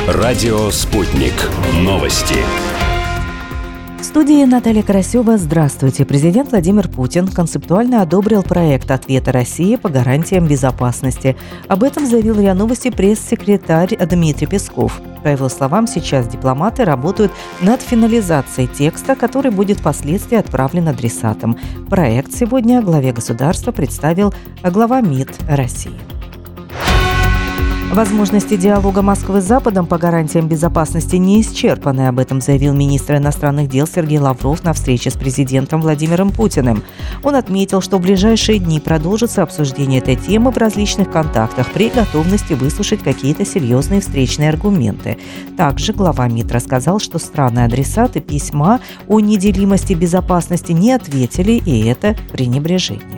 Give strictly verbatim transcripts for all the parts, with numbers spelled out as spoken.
Радио «Спутник». Новости. В студии Наталья Карасева. Здравствуйте. Президент Владимир Путин концептуально одобрил проект ответа России по гарантиям безопасности. Об этом заявил РИА Новости пресс-секретарь Дмитрий Песков. По его словам, сейчас дипломаты работают над финализацией текста, который будет впоследствии отправлен адресатам. Проект сегодня главе государства представил глава МИД России. Возможности диалога Москвы с Западом по гарантиям безопасности не исчерпаны. Об этом заявил министр иностранных дел Сергей Лавров на встрече с президентом Владимиром Путиным. Он отметил, что в ближайшие дни продолжится обсуждение этой темы в различных контактах при готовности выслушать какие-то серьезные встречные аргументы. Также глава МИД рассказал, что страны-адресаты письма о неделимости безопасности не ответили, и это пренебрежение.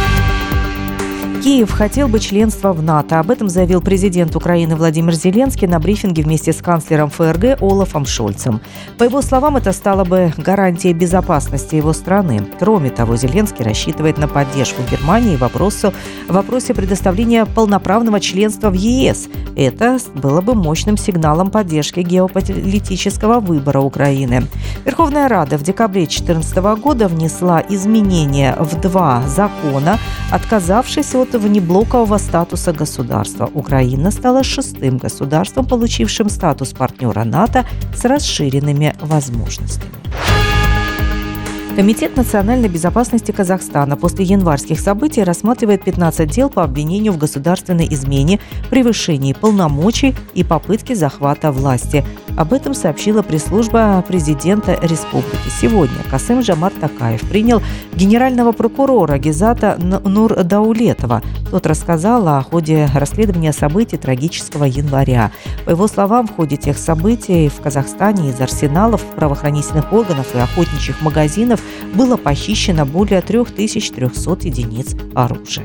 Киев хотел бы членства в НАТО. Об этом заявил президент Украины Владимир Зеленский на брифинге вместе с канцлером ФРГ Олафом Шольцем. По его словам, это стало бы гарантией безопасности его страны. Кроме того, Зеленский рассчитывает на поддержку Германии в вопросе, в вопросе предоставления полноправного членства в ЕС. Это было бы мощным сигналом поддержки геополитического выбора Украины. Верховная Рада в декабре две тысячи четырнадцатого года внесла изменения в два закона, отказавшись от внеблокового статуса государства. Украина стала шестым государством, получившим статус партнера НАТО с расширенными возможностями. Комитет национальной безопасности Казахстана после январских событий рассматривает пятнадцать дел по обвинению в государственной измене, превышении полномочий и попытке захвата власти. Об этом сообщила пресс-служба президента республики. Сегодня Касым-Жомарт Токаев принял генерального прокурора Гизата Нурдаулетова. Тот рассказал о ходе расследования событий трагического января. По его словам, в ходе тех событий в Казахстане из арсеналов правоохранительных органов и охотничьих магазинов было похищено более три тысячи триста единиц оружия.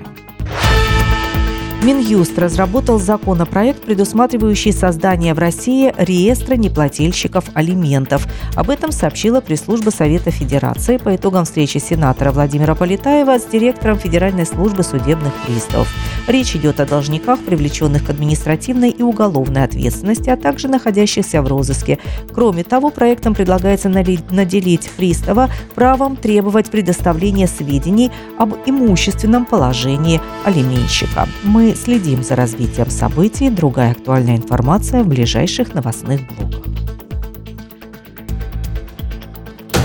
Минюст разработал законопроект, предусматривающий создание в России реестра неплательщиков алиментов. Об этом сообщила пресс-служба Совета Федерации по итогам встречи сенатора Владимира Полетаева с директором Федеральной службы судебных приставов. Речь идет о должниках, привлеченных к административной и уголовной ответственности, а также находящихся в розыске. Кроме того, проектом предлагается наделить пристава правом требовать предоставления сведений об имущественном положении алименщика. Мы следим за развитием событий. Другая актуальная информация в ближайших новостных блоках.